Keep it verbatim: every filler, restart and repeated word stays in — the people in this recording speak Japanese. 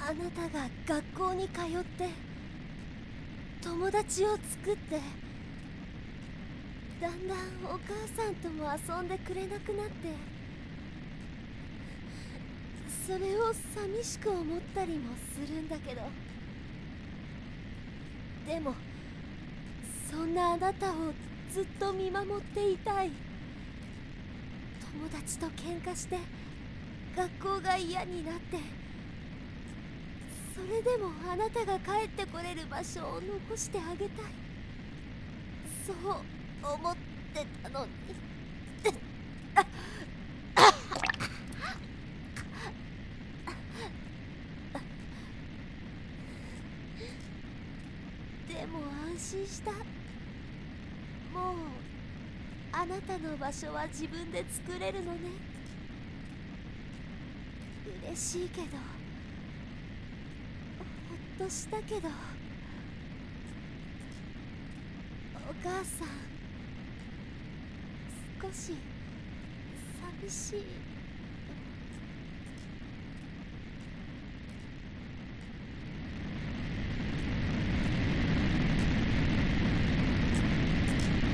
あなたが学校に通って友達を作って、だんだんお母さんとも遊んでくれなくなって、それを寂しく思ったりもするんだけど、でもそんなあなたをずっと見守っていたい。友達と喧嘩して学校が嫌になって、それでもあなたが帰ってこれる場所を残してあげたい、そう思ってたのに。でも安心した。もうあなたの場所は自分で作れるのね。嬉しいけど、ほっとしたけど、お母さん少し寂しい。